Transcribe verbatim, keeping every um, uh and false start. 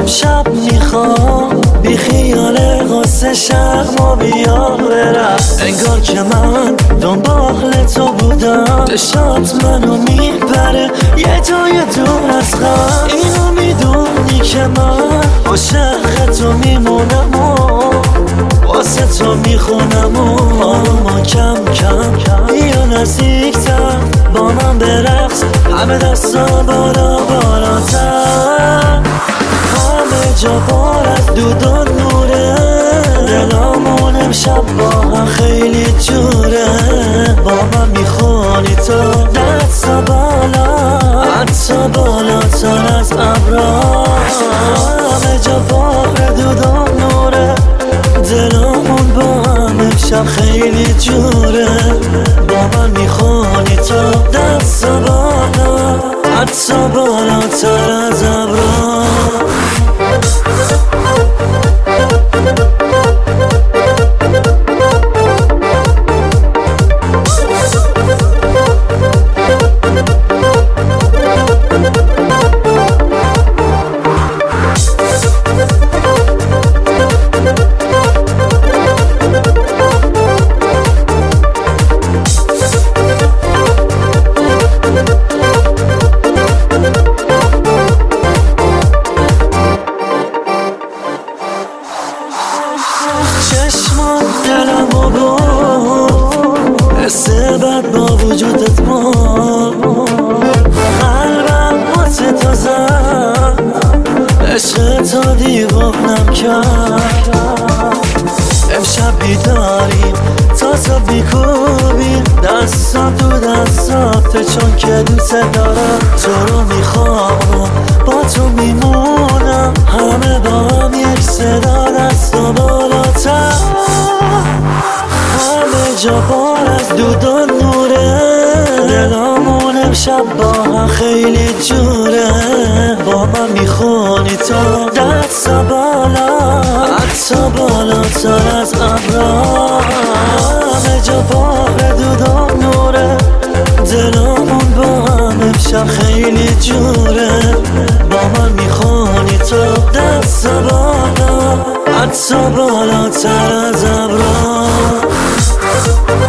امشب میخوام بی خیال غصه شرم و بیا برم، انگار که من دنبال تو بودم، چشات منو میبره یه جای دور از غم. اینو میدونی که من عاشق تو میمونم و واسه تو میخونم و آروما کم کم بیا نزدیکتر با من برقص، همه دستا بالا بالاتر، همه جا بار از دود و نوره، دلامون امشب با هم خیلی جوره، با من میخونی تو دستا بالا، حتی بالاتر از ابرا، همه جا بار دود و نوره، دلامون با هم امشب خیلی جوره، با من میخونی تو دستا بالا، حتی بالاتر از ابرا. چشمان دلمو بود، حس بد با وجودت بود، قلبم واسه تو زد، عشق تو دیوانم کرد، امشب بیداریم تا تو بیکوبیم، دستم تو دستاته چون که دوست دارم، تو رو میخوام با تو میمونم، همه با هم یک صدا دست و بالاتر، همه جا بار از دود و نوره، دلامون امشب با هم خیلی جوره، با من میخونی تو دست بالا، حتی بالاتر از ابرا، همه جا بار دود و نوره، دلامون با هم امشب خیلی جوره، با من میخونی تو دست بالا، حتی بالاتر از ابرا.